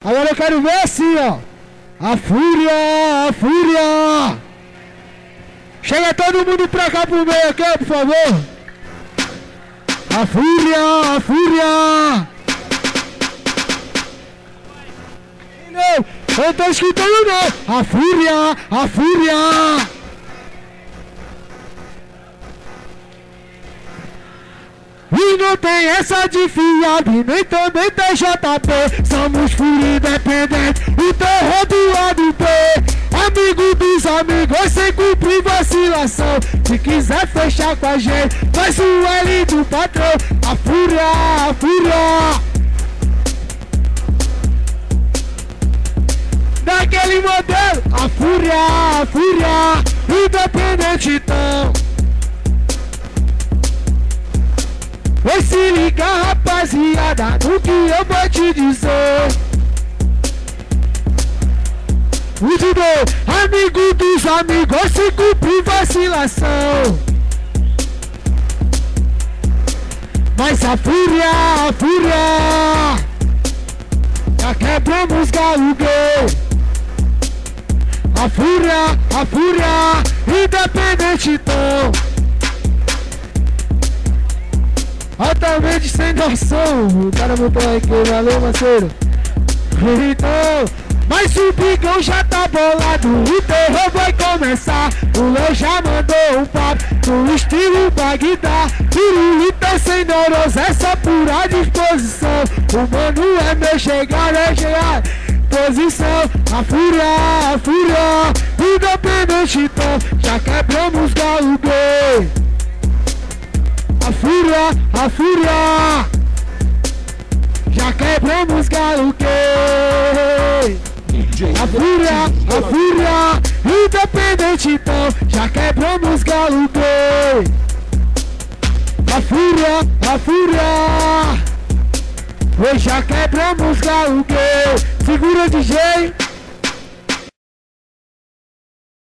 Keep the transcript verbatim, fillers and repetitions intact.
Agora eu quero ver assim, ó. A fúria, a fúria. Chega todo mundo pra cá pro meio aqui, por favor. A fúria, a fúria. Não, eu tô escutando não. A fúria, a fúria. E não tem essa de fiado, nem também tem J P. Somos fúria independente, o terror do lado B. Amigo dos amigos, sem cumprir vacilação. Se quiser fechar com a gente, faz o L do patrão. A fúria, a fúria. Daquele modelo, a fúria, a fúria. Independente então. Oi, se liga, rapaziada, no que eu vou te dizer. O judô, amigo dos amigos, se cumprir vacilação. Mas a fúria, a fúria, já quebramos galo gay. A fúria, a fúria, independente então. Altamente sem noção. O cara botou aqui, valeu, parceiro. Então, mas o Bigão já tá bolado, o terror vai começar. O Léo já mandou um papo no estilo Bagdá. Pirulita sem neuros, é só pura disposição. O mano é meu chegar, é chegar. Posição, a fúria, a fúria. Independente então, já quebramos galo gay. A fúria, a fúria, já quebramos galo gay. A fúria, a fúria, independente então, já quebramos galo gay. A fúria, a fúria, hoje já quebramos galo gay. Segura D J.